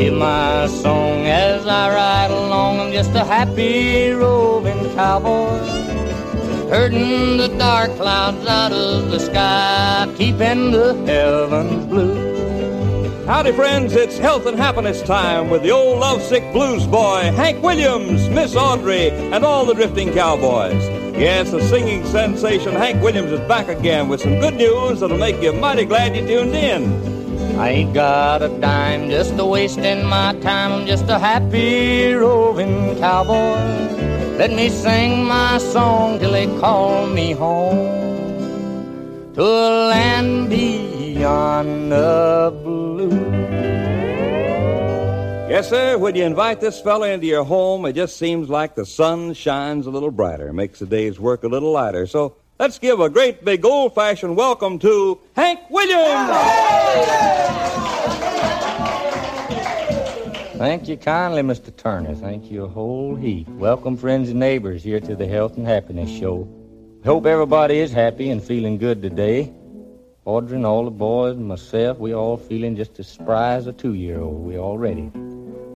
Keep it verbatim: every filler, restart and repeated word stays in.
hear my song as I ride along. I'm just a happy roving cowboy, herding the dark clouds out of the sky, keeping the heavens blue. Howdy, friends, it's health and happiness time with the old lovesick blues boy, Hank Williams, Miss Audrey, and all the drifting cowboys. Yes, the singing sensation Hank Williams is back again with some good news that'll make you mighty glad you tuned in. I ain't got a dime just a wasting my time. I'm just a happy roving cowboy. Let me sing my song till they call me home to a land beyond the blue. Yes, sir, when you invite this fella into your home, it just seems like the sun shines a little brighter, makes the day's work a little lighter. So let's give a great big old-fashioned welcome to Hank Williams! Thank you kindly, Mister Turner. Thank you a whole heap. Welcome, friends and neighbors, here to the Health and Happiness Show. Hope everybody is happy and feeling good today. Audrey and all the boys and myself, we all feeling just as spry as a two-year-old. We all ready.